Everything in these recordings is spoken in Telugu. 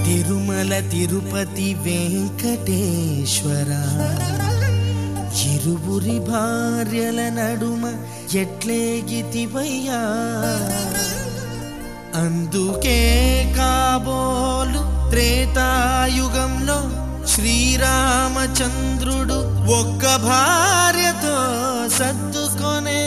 తిరుమల తిరుపతి వెంకటేశ్వర ఇరువురి భార్యల నడుమ ఎట్లేగితివయ్యా అందుకే కాబోలు త్రేతాయుగంలో శ్రీరామచంద్రుడు ఒక్క భార్యతో సర్దుకొనే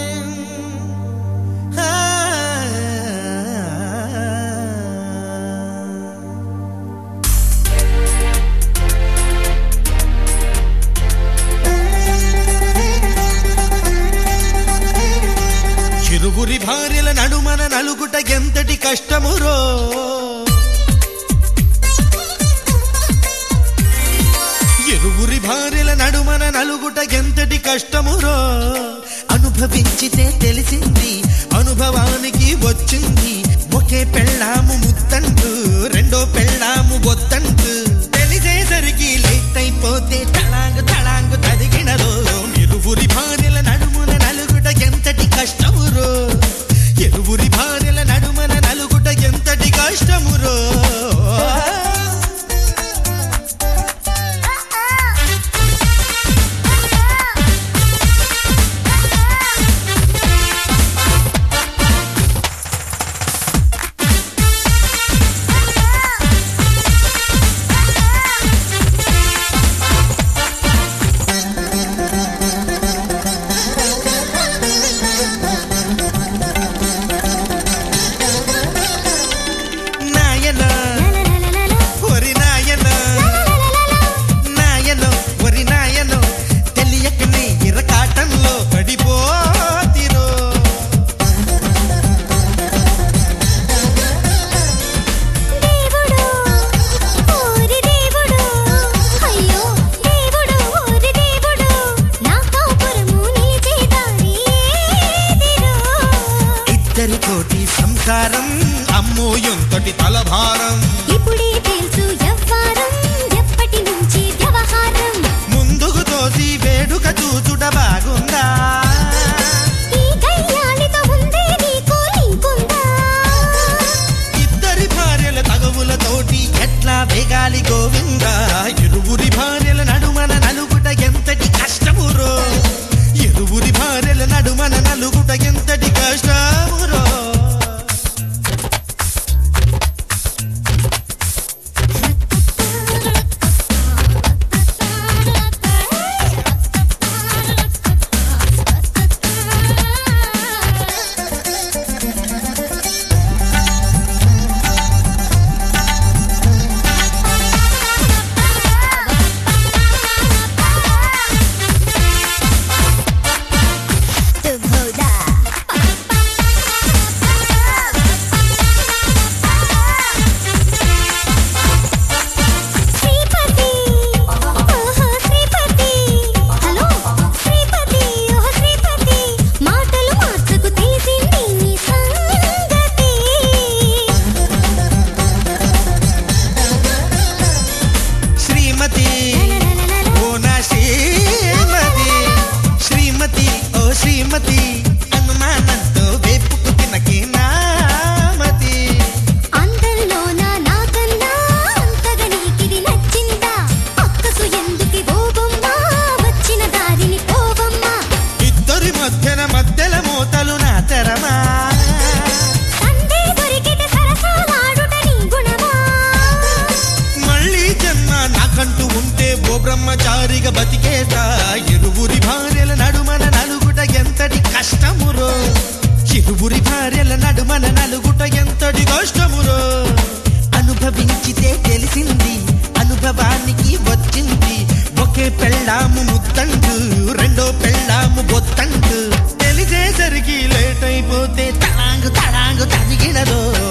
ఇరువురి భార్యల నడుమన నలుగుట ఎంతటి కష్టమురో ఇరువురి భార్యల నడుమన నలుగుట ఎంతటి కష్టమురో అనుభవించితే తెలిసింది అనుభవానికి వచ్చింది ఒకే పెళ్ళాము ముద్దంటూ రెండో పెళ్ళాము బొత్తంటూ తెలిసేసరికి లేట్ అయిపోతే తళాంగు తళాంగు తదిగినదో ఇరువురి భార్యల నడుమున నలుగుట ఎంతటి కష్టమురో ఇరువురి భార్యల నడుమన నలుగుట ఎంతటి కష్టమురో సంసారం అమ్మో ఎంతటి తలభారం ఇప్పుడే తెలుసు ఎవ్వారం ఎప్పటి నుంచి వ్యవహారం ముందుకు తోసి వేడుక చూచుట బాగుందా ఈ కళ్యాణితో ఉందే నీకు లింకుందా ఇద్దరి భార్యల తగవులతోటి ఎట్లా వేగాలి గోవిందా ఇరువురి భార్యల నడుమన నలుగుట ఎంతటి కష్టమురో ఇరువురి భార్యల నడుమన నలుగుట ఎంతటి కష్టమురో శ్రీమతి అనుమానంతో వేపుకు తినకే నామతి అందరిలోన నాకన్నా అంతగా నీకిది నచ్చిందా పక్కసు ఎందుకి బోబమ్మా వచ్చిన దారిని పోవమ్మా ఇద్దరి మధ్యల మోతలు నా తెరమా సందే దొరికితే సరసాలాడుట నీ గుణమా మళ్ళీ జన్మ నాకంటూ ఉంటే ఓ బ్రహ్మచారిగా బతికేదా ఇరువురి భార్యల నడుమన నలుగుట ఎంతటి కష్టమురో ఇరువురి భార్యల నడుమన నలుగుట ఎంతటి కష్టమురో అనుభవించితే తెలిసింది అనుభవానికి వచ్చింది ఒకే పెళ్ళాము ముద్దంటూ రెండో పెళ్ళాము బొత్తంటూ తెలిసేసరికి లేట్ అయిపోతే తడాంగు తడాంగు తదిగినదో